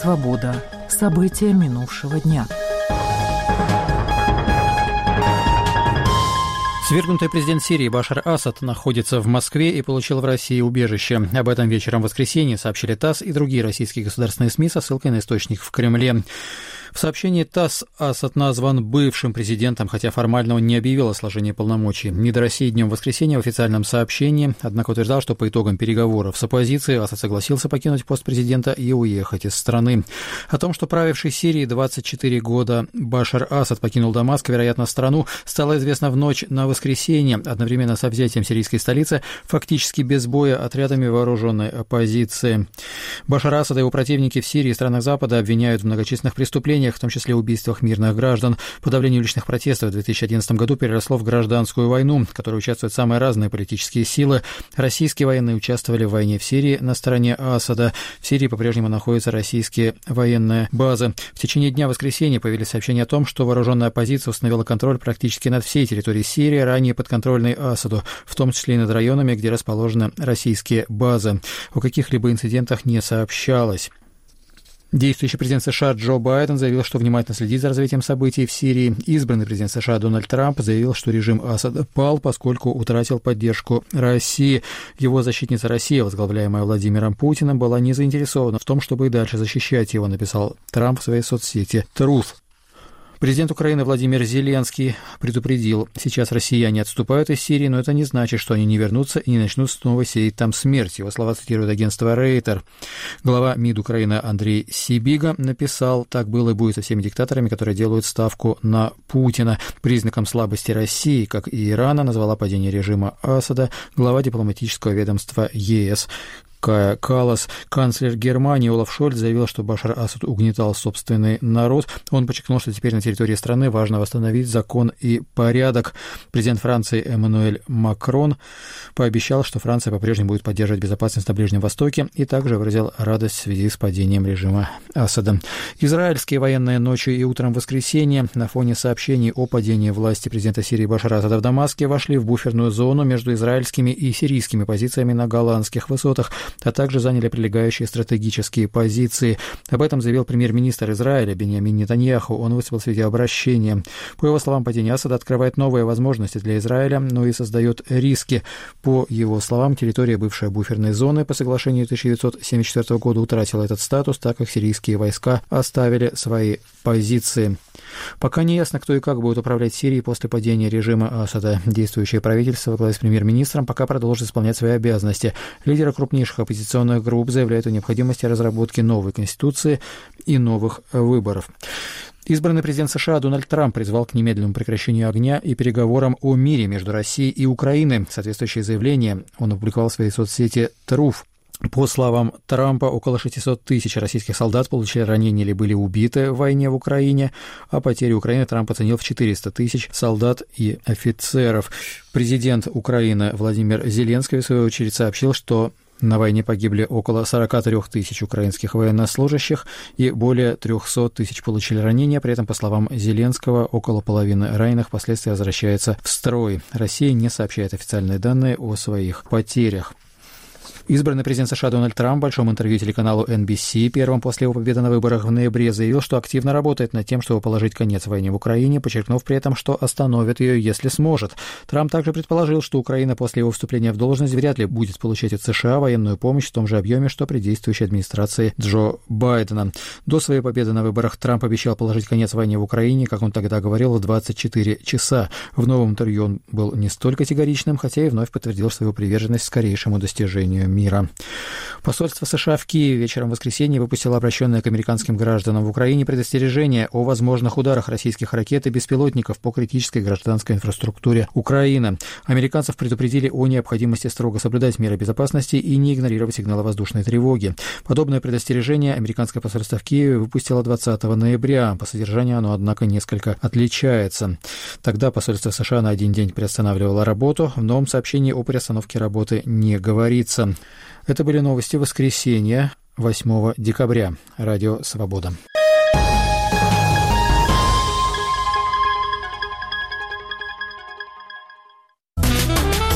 «Свобода». События минувшего дня. Свергнутый президент Сирии Башар Асад находится в Москве и получил в России убежище. Об этом вечером в воскресенье сообщили ТАСС и другие российские государственные СМИ со ссылкой на источник в Кремле. В сообщении ТАСС Асад назван бывшим президентом, хотя формально он не объявил о сложении полномочий. МИД России днем воскресенья в официальном сообщении, однако утверждал, что по итогам переговоров с оппозицией Асад согласился покинуть пост президента и уехать из страны. О том, что правивший Сирией 24 года Башар Асад покинул Дамаск, вероятно, страну, стало известно в ночь на воскресенье, одновременно со взятием сирийской столицы, фактически без боя отрядами вооруженной оппозиции. Башара Асада и его противники в Сирии и странах Запада обвиняют в многочисленных преступлениях, в том числе убийствах мирных граждан. Подавление уличных протестов в 2011 году переросло в гражданскую войну, в которой участвуют самые разные политические силы. Российские военные участвовали в войне в Сирии на стороне Асада. В Сирии по-прежнему находятся российские военные базы. В течение дня воскресенья появились сообщения о том, что вооруженная оппозиция установила контроль практически над всей территорией Сирии, ранее подконтрольной Асаду, в том числе и над районами, где расположены российские базы. О каких-либо инцидентах не сообщалось. Действующий президент США Джо Байден заявил, что внимательно следит за развитием событий в Сирии. Избранный президент США Дональд Трамп заявил, что режим Асада пал, поскольку утратил поддержку России. Его защитница Россия, возглавляемая Владимиром Путиным, была не заинтересована в том, чтобы и дальше защищать его, написал Трамп в своей соцсети Truth. Президент Украины Владимир Зеленский предупредил: сейчас россияне отступают из Сирии, но это не значит, что они не вернутся и не начнут снова сеять там смерть. Его слова цитирует агентство Рейтер. Глава МИД Украины Андрей Сибига написал: так было и будет со всеми диктаторами, которые делают ставку на Путина. Признаком слабости России, как и Ирана, назвала падение режима Асада глава дипломатического ведомства ЕС Кая Каллас. Канцлер Германии Олаф Шольц заявил, что Башар Асад угнетал собственный народ. Он подчеркнул, что теперь на территории страны важно восстановить закон и порядок. Президент Франции Эммануэль Макрон пообещал, что Франция по-прежнему будет поддерживать безопасность на Ближнем Востоке, и также выразил радость в связи с падением режима Асада. Израильские военные ночью и утром воскресенья на фоне сообщений о падении власти президента Сирии Башара Асада в Дамаске вошли в буферную зону между израильскими и сирийскими позициями на Голландских высотах, а также заняли прилегающие стратегические позиции. Об этом заявил премьер-министр Израиля Биньямин Нетаньяху. Он выступил с видеообращением. По его словам, падение Асада открывает новые возможности для Израиля, но и создает риски. По его словам, территория, бывшая буферной зоной по соглашению 1974 года, утратила этот статус, так как сирийские войска оставили свои позиции. Пока не ясно, кто и как будет управлять Сирией после падения режима Асада. Действующее правительство во главе с премьер-министром пока продолжит исполнять свои обязанности. Лидеры крупнейших оппозиционных групп заявляют о необходимости разработки новой конституции и новых выборов. Избранный президент США Дональд Трамп призвал к немедленному прекращению огня и переговорам о мире между Россией и Украиной. Соответствующее заявление он опубликовал в своей соцсети Truth. По словам Трампа, около 600 тысяч российских солдат получили ранения или были убиты в войне в Украине, а потери Украины Трамп оценил в 400 тысяч солдат и офицеров. Президент Украины Владимир Зеленский, в свою очередь, сообщил, что на войне погибли около 43 тысяч украинских военнослужащих и более 300 тысяч получили ранения. При этом, по словам Зеленского, около половины раненых впоследствии возвращается в строй. Россия не сообщает официальные данные о своих потерях. Избранный президент США Дональд Трамп в большом интервью телеканалу NBC, первым после его победы на выборах в ноябре, заявил, что активно работает над тем, чтобы положить конец войне в Украине, подчеркнув при этом, что остановит ее, если сможет. Трамп также предположил, что Украина после его вступления в должность вряд ли будет получать от США военную помощь в том же объеме, что при действующей администрации Джо Байдена. До своей победы на выборах Трамп обещал положить конец войне в Украине, как он тогда говорил, в 24 часа. В новом интервью он был не столь категоричным, хотя и вновь подтвердил свою приверженность скорейшему достижению мира. Посольство США в Киеве вечером в воскресенье выпустило обращенное к американским гражданам в Украине предостережение о возможных ударах российских ракет и беспилотников по критической гражданской инфраструктуре Украины. Американцев предупредили о необходимости строго соблюдать меры безопасности и не игнорировать сигналы воздушной тревоги. Подобное предостережение американское посольство в Киеве выпустило 20 ноября. По содержанию оно, однако, несколько отличается. Тогда посольство США на один день приостанавливало работу. В новом сообщении о приостановке работы не говорится. Это были новости воскресенья, 8 декабря. Радио «Свобода».